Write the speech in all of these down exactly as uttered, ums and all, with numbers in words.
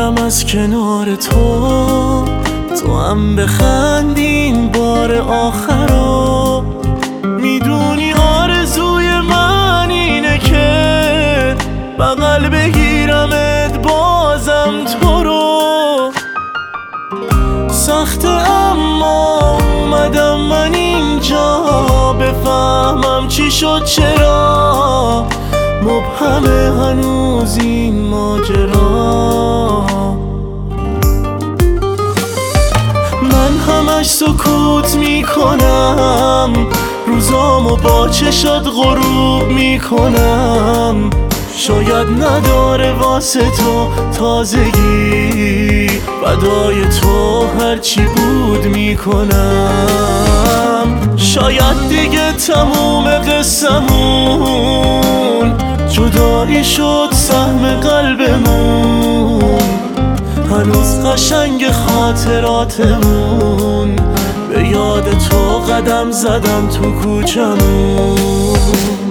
بمیرم از کنار تو، تو هم بخندی این بار آخرا. میدونی آرزوی من اینه که بغل بگیرمت بازم تو رو. سخته اما اومدم من اینجا بفهمم چی شد، چرا مبهمه هنوز این ماجرا. من همش سکوت میکنم، روزامو با چشات غروب میکنم. شاید نداره واسه تو تازگی، فدای تو هرچی بود میکنم. شاید دیگه تموم قصمون، جدایی شد سهم قلبمون. هنوز قشنگ خاطراتمون، به یاد تو قدم زدم تو کوچمون.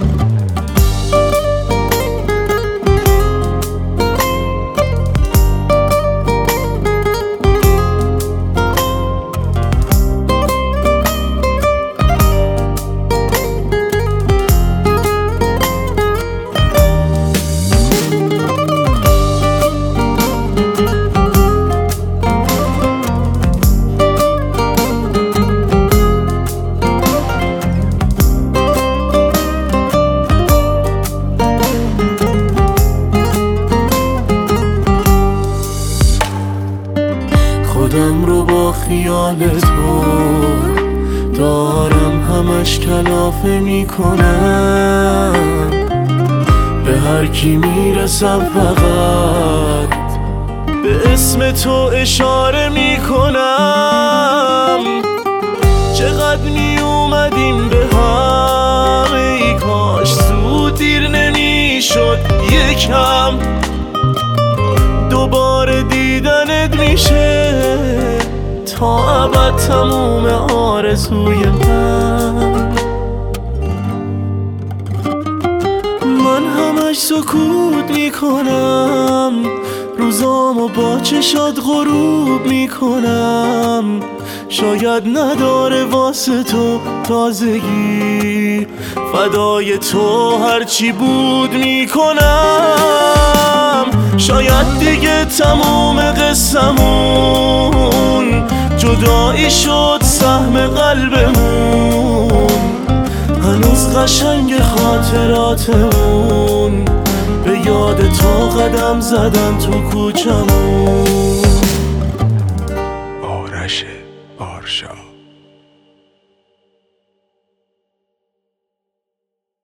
خودم رو با خیال تو دارم همش کلافه میکنم. به هر کی میرسم فقط به اسم تو اشاره میکنم. چقدر میومدیم به هم، ای کاش زود دیر نمیشد یکم. دوباره دیدنت میشه تا ابد تموم آرزوی من. من همش سکوت میکنم، روزامو با چشات غروب میکنم. شاید نداره واسه تو تازگی، فدای تو هرچی بود میکنم. شاید دیگه تموم قصمون، جدایی شد سهم قلبمون. هنوز قشنگ خاطراتمون، به یاد تو قدم زدن تو کوچمون.